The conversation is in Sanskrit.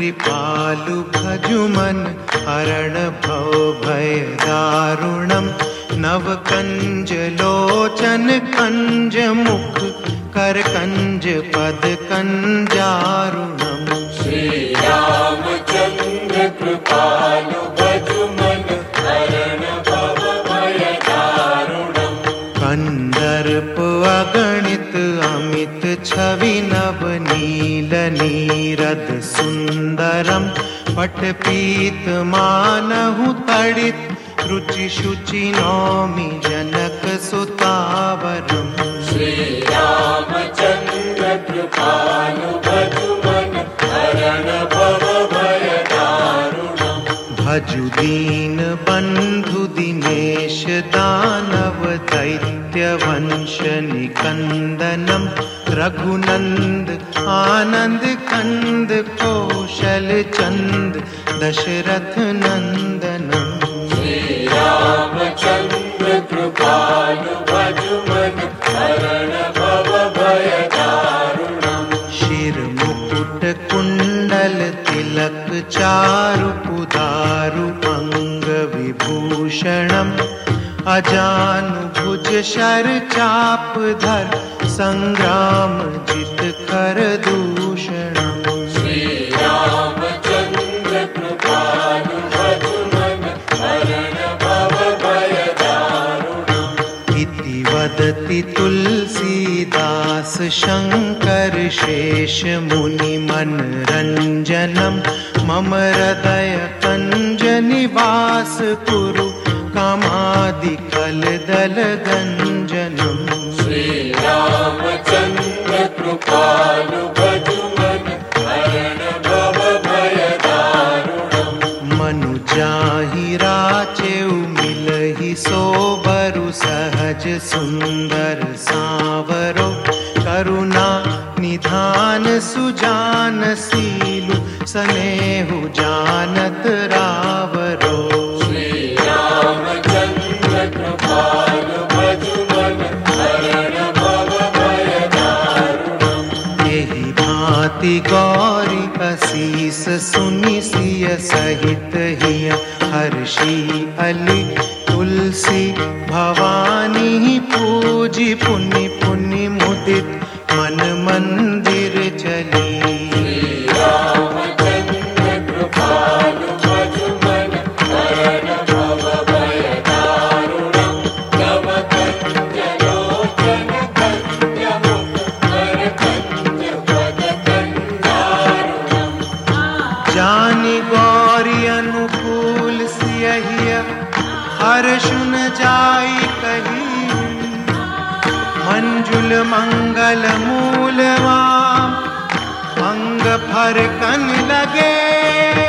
कृपालु भजुमन हरण भव भय दारुणम नव कंज लोचन कंज मुख कर कंज पद कंजारुणम श्री रामचंद्र कृपालु भजुमन हरण भव भय दारुणम कंदर्प अगणित अमित छवि नव नील नीरद सुंदरम पट पीत मानहु तड़ित रुचि शुचि नौमि जनक सुतावरम श्री रामचंद्र कृपालु भजुमन हरण भव भय दारुणम भजु दीन बंधु दिनेश दानव दैत्य वंश निकंदनम रघुनंद आनंद कंद कौशल चंद दशरथ नंदनम श्री रामचंद्र कृपालु भजुमन हरण भव भय दारुणम शिर मुकुट कुंडल तिलक चारु पुदारु अंग विभूषणम अजानु भुज शर चाप धर संग्राम जित कर दूषणम श्री रामचंद्र कृपालु भजुमन हरण भव भय दारुणम इति वदति तुलसीदास शंकर शेष मुनि मनरंजनम मम हृदय कंज निवास कुरु कामादि कलदल गंजनम श्री रामचंद्र कृपालु भजुमन हरण भव भय दारुणम मनु जाहि राचेउ मिलहि सोबरु सहज सुंदर सावरो करुणा निधान सुजान सीलु सनेहु जानत रावरो श्री रामचंद्र कृपालु भजुमन हरण भव भय दारुणम एहि भांति गौरी असीस सुनि सिय सहित हिय हर्षि अली तुलसी भवानी पूजी पुनि पुनि मुदित मन मंदिर चली श्री रामचंद्र कृपालु भजुमन हरण भव भय दारुणम नव कंज लोचन कंज मुख कर कंज पद कंजारुणम जानि गौरी अनुकूल सियहिय हर्षुन जाई कही मंजुल मंगल मूलवा अंग फर कन लगे